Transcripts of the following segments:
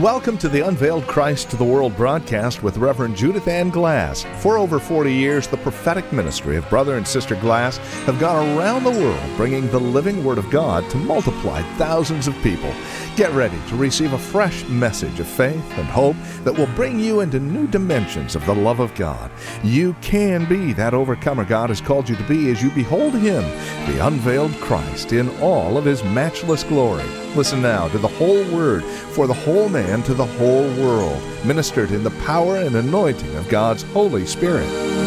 Welcome to the Unveiled Christ to the World broadcast with Reverend Judith Ann Glass. For over 40 years, the prophetic ministry of Brother and Sister Glass have gone around the world bringing the living Word of God to multiply thousands of people. Get ready to receive a fresh message of faith and hope that will bring you into new dimensions of the love of God. You can be that overcomer God has called you to be as you behold Him, the unveiled Christ, in all of His matchless glory. Listen now to the whole Word for the whole man to the whole world, ministered in the power and anointing of God's Holy Spirit.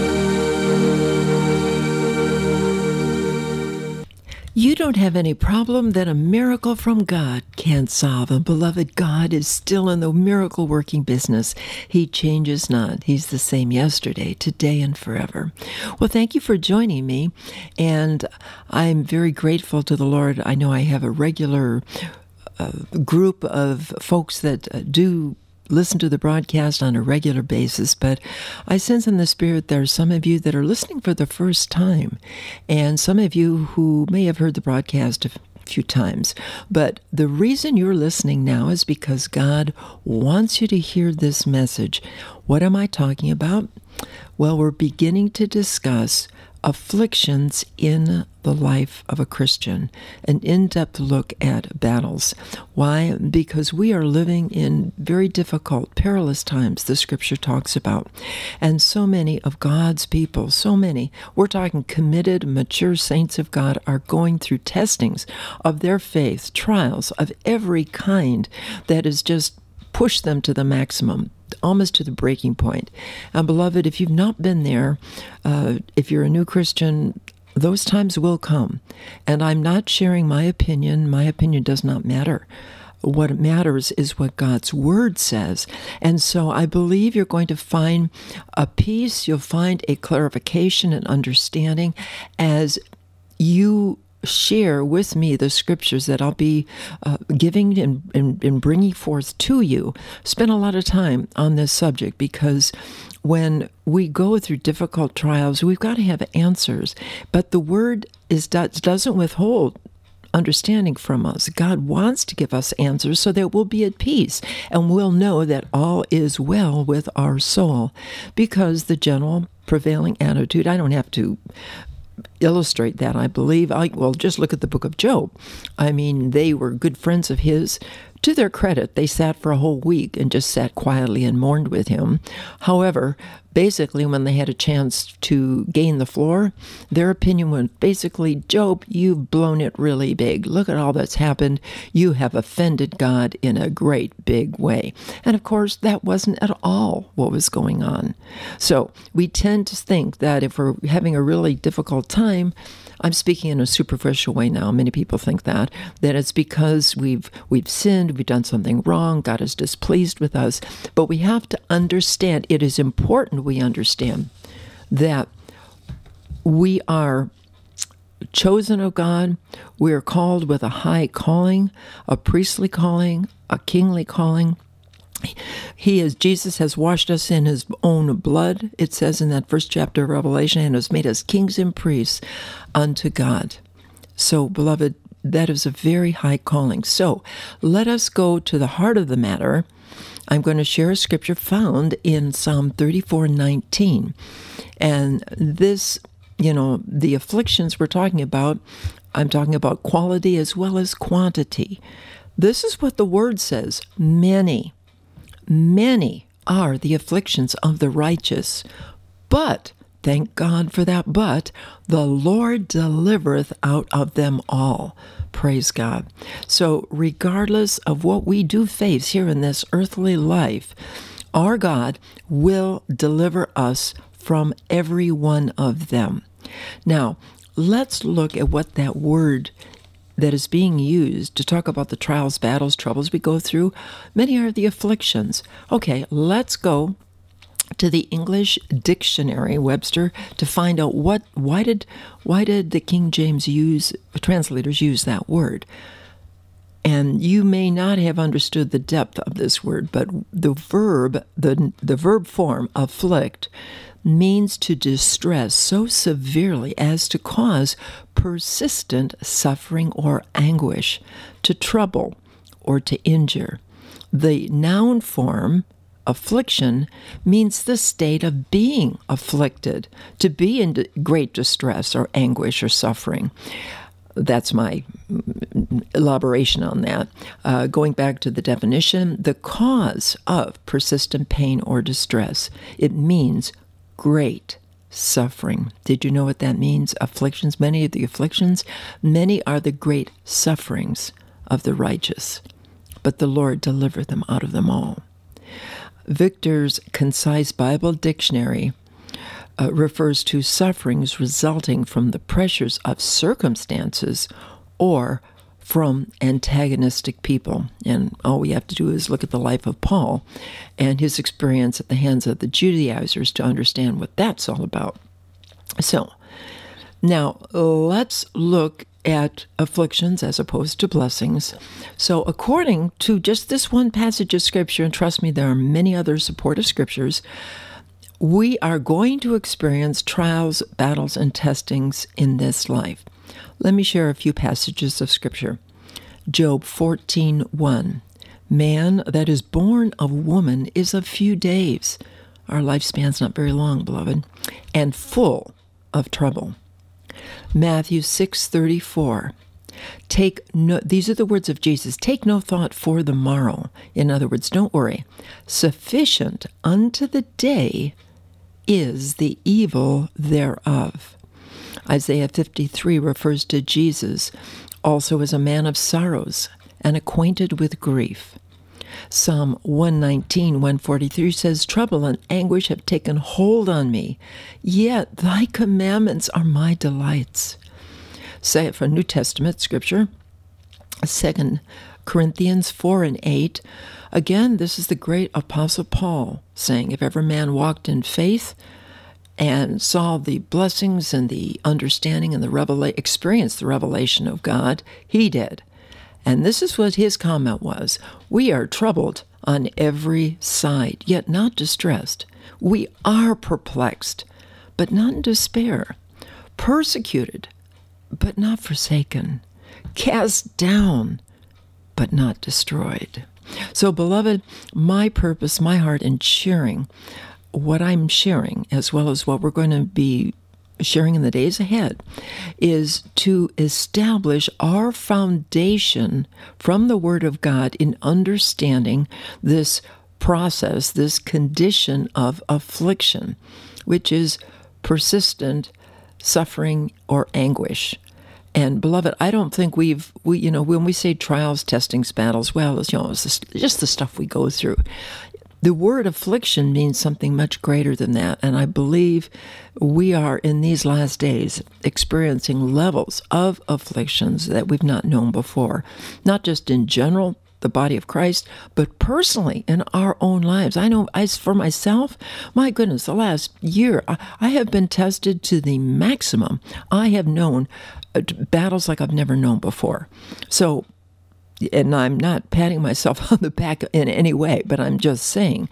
You don't have any problem that a miracle from God can't solve. And beloved, God is still in the miracle working business. He changes not. He's the same yesterday, today, and forever. Well, thank you for joining me. And I'm very grateful to the Lord. I know I have a regular group of folks that do listen to the broadcast on a regular basis, but I sense in the Spirit there are some of you that are listening for the first time, and some of you who may have heard the broadcast a few times. But the reason you're listening now is because God wants you to hear this message. What am I talking about? Well, we're beginning to discuss afflictions in the life of a Christian, an in-depth look at battles. Why? Because we are living in very difficult, perilous times, the Scripture talks about. And so many of God's people, we're talking committed, mature saints of God, are going through testings of their faith, trials of every kind that is just push them to the maximum, almost to the breaking point. And beloved, if you've not been there, if you're a new Christian, those times will come. And I'm not sharing my opinion. My opinion does not matter. What matters is what God's Word says. And so I believe you're going to find a peace, you'll find a clarification and understanding as you share with me the scriptures that I'll be giving and bringing forth to you. Spend a lot of time on this subject because when we go through difficult trials, we've got to have answers. But the Word doesn't withhold understanding from us. God wants to give us answers so that we'll be at peace and we'll know that all is well with our soul, because the general prevailing attitude, I don't have to illustrate that, I believe. Just look at the book of Job. I mean, they were good friends of his. To their credit, they sat for a whole week and just sat quietly and mourned with him. However, basically, when they had a chance to gain the floor, their opinion was basically, Job, you've blown it really big. Look at all that's happened. You have offended God in a great big way. And of course, that wasn't at all what was going on. So we tend to think that if we're having a really difficult time, I'm speaking in a superficial way now. Many people think that it's because we've sinned, we've done something wrong, God is displeased with us. But we have to understand, it is important we understand that we are chosen of God. We are called with a high calling, a priestly calling, a kingly calling. Jesus has washed us in His own blood, it says in that first chapter of Revelation, and has made us kings and priests unto God. So, beloved, that is a very high calling. So, let us go to the heart of the matter. I'm going to share a scripture found in Psalm 34:19. And this, the afflictions we're talking about, I'm talking about quality as well as quantity. This is what the Word says. Many are the afflictions of the righteous, but, thank God for that, but the Lord delivereth out of them all. Praise God. So regardless of what we do face here in this earthly life, our God will deliver us from every one of them. Now, let's look at what that word that is being used to talk about the trials, battles, troubles we go through. Many are the afflictions. Okay, let's go to the English Dictionary, Webster, to find out why did the King James translators use that word. And you may not have understood the depth of this word, but the verb form, afflict, means to distress so severely as to cause persistent suffering or anguish, to trouble or to injure. The noun form, affliction, means the state of being afflicted, to be in great distress or anguish or suffering. That's my elaboration on that. Going back to the definition, the cause of persistent pain or distress. It means great suffering. Did you know what that means? Afflictions, many are the great sufferings of the righteous, but the Lord delivered them out of them all. Victor's Concise Bible Dictionary refers to sufferings resulting from the pressures of circumstances or from antagonistic people. And all we have to do is look at the life of Paul and his experience at the hands of the Judaizers to understand what that's all about. So, now let's look at afflictions as opposed to blessings. So according to just this one passage of Scripture, and trust me, there are many other supportive scriptures, we are going to experience trials, battles, and testings in this life. Let me share a few passages of Scripture. Job 14:1. Man that is born of woman is of few days. Our lifespan's not very long, beloved, and full of trouble. Matthew 6:34. These are the words of Jesus. Take no thought for the morrow. In other words, don't worry. Sufficient unto the day is the evil thereof. Isaiah 53 refers to Jesus also as a man of sorrows and acquainted with grief. Psalm 119, 143 says, Trouble and anguish have taken hold on me, yet thy commandments are my delights. Say it for New Testament scripture, 2 Corinthians 4:8. Again, this is the great Apostle Paul saying, if ever man walked in faith and saw the blessings and the understanding and experienced the revelation of God, he did. And this is what his comment was. We are troubled on every side, yet not distressed. We are perplexed, but not in despair. Persecuted, but not forsaken. Cast down, but not destroyed. So, beloved, my purpose, my heart in sharing what I'm sharing, as well as what we're going to be sharing in the days ahead, is to establish our foundation from the Word of God in understanding this process, this condition of affliction, which is persistent suffering or anguish. And beloved, I don't think when we say trials, testings, battles, well, it's just the stuff we go through. The word affliction means something much greater than that, and I believe we are in these last days experiencing levels of afflictions that we've not known before, not just in general, the body of Christ, but personally in our own lives. I know for myself, my goodness, the last year, I have been tested to the maximum. I have known battles like I've never known before. So, and I'm not patting myself on the back in any way, but I'm just saying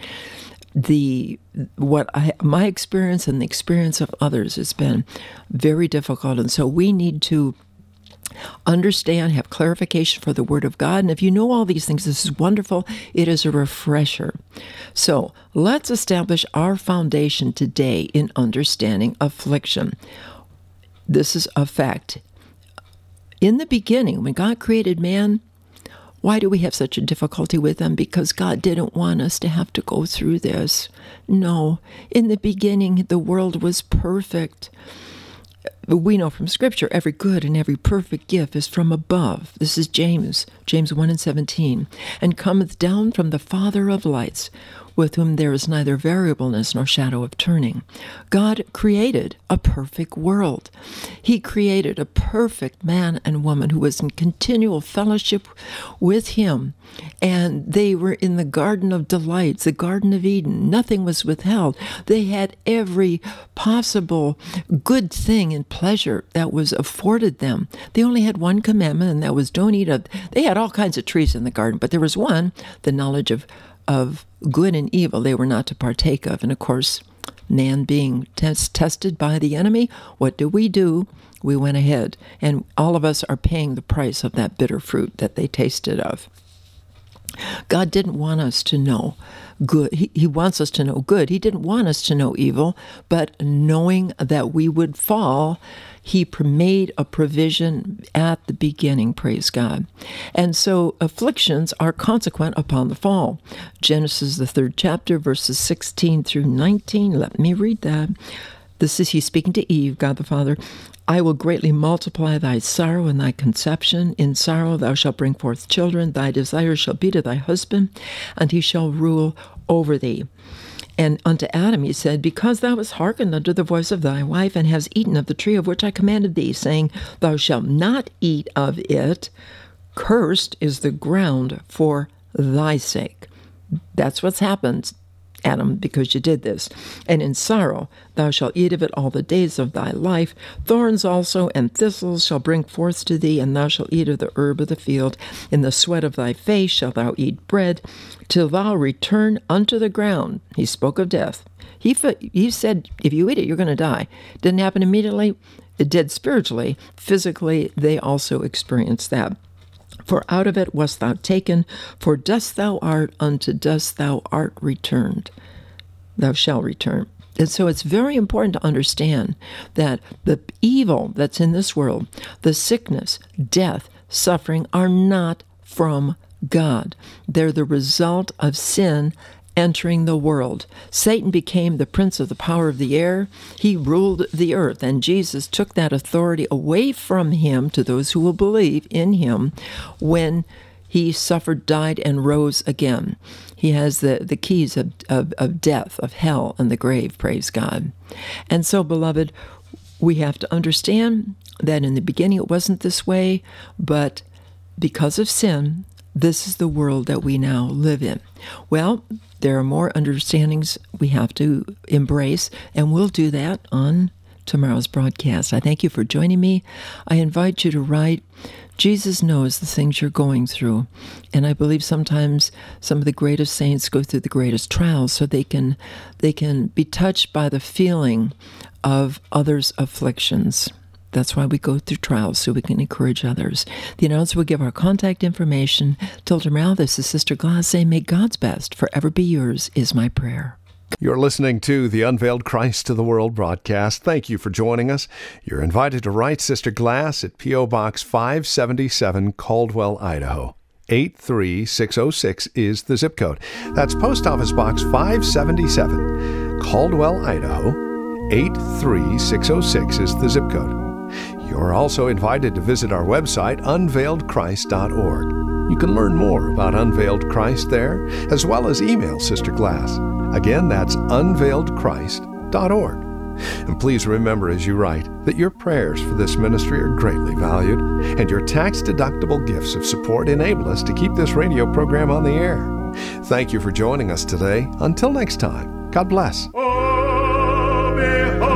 my experience and the experience of others has been very difficult. And so we need to understand, have clarification for the Word of God. And if you know all these things, this is wonderful. It is a refresher. So let's establish our foundation today in understanding affliction. This is a fact. In the beginning, when God created man, why do we have such a difficulty with them? Because God didn't want us to have to go through this. No, in the beginning, the world was perfect. We know from Scripture, every good and every perfect gift is from above. This is James 1:17. And cometh down from the Father of lights, with whom there is neither variableness nor shadow of turning. God created a perfect world. He created a perfect man and woman who was in continual fellowship with Him. And they were in the Garden of Delights, the Garden of Eden. Nothing was withheld. They had every possible good thing and pleasure that was afforded them. They only had one commandment, and that was don't eat of. They had all kinds of trees in the garden, but there was one, the knowledge of good and evil they were not to partake of. And of course, man being tested by the enemy, what do? We went ahead, and all of us are paying the price of that bitter fruit that they tasted of. God didn't want us to know good. He wants us to know good. He didn't want us to know evil, but knowing that we would fall, He made a provision at the beginning, praise God. And so afflictions are consequent upon the fall. Genesis, the 3rd chapter, verses 16 through 19. Let me read that. This is He speaking to Eve, God the Father. I will greatly multiply thy sorrow and thy conception. In sorrow thou shalt bring forth children. Thy desire shall be to thy husband, and he shall rule over thee. And unto Adam he said, because thou hast hearkened unto the voice of thy wife, and hast eaten of the tree of which I commanded thee, saying, thou shalt not eat of it, cursed is the ground for thy sake. That's what's happened, Adam, because you did this. And in sorrow thou shalt eat of it all the days of thy life. Thorns also and thistles shall bring forth to thee, and thou shalt eat of the herb of the field. In the sweat of thy face shalt thou eat bread, till thou return unto the ground. He spoke of death. He said, if you eat it, you're going to die. Didn't happen immediately. It did spiritually. Physically, they also experienced that. For out of it wast thou taken, for dust thou art, unto dust thou art returned. Thou shalt return. And so it's very important to understand that the evil that's in this world, the sickness, death, suffering, are not from God. They're the result of sin entering the world. Satan became the prince of the power of the air. He ruled the earth, and Jesus took that authority away from him to those who will believe in him when he suffered, died, and rose again. He has the keys of death, of hell, and the grave, praise God. And so, beloved, we have to understand that in the beginning it wasn't this way, but because of sin, this is the world that we now live in. Well, there are more understandings we have to embrace, and we'll do that on tomorrow's broadcast. I thank you for joining me. I invite you to write. Jesus knows the things you're going through, and I believe sometimes some of the greatest saints go through the greatest trials so they can be touched by the feeling of others' afflictions. That's why we go through trials, so we can encourage others. The announcer will give our contact information. Till tomorrow, this is Sister Glass saying, may God's best forever be yours is my prayer. You're listening to the Unveiled Christ to the World broadcast. Thank you for joining us. You're invited to write Sister Glass at P.O. Box 577, Caldwell, Idaho. 83606 is the zip code. That's Post Office Box 577, Caldwell, Idaho. 83606 is the zip code. You're also invited to visit our website, unveiledchrist.org. You can learn more about Unveiled Christ there, as well as email Sister Glass. Again, that's unveiledchrist.org. And please remember as you write that your prayers for this ministry are greatly valued, and your tax-deductible gifts of support enable us to keep this radio program on the air. Thank you for joining us today. Until next time, God bless. Oh, behold.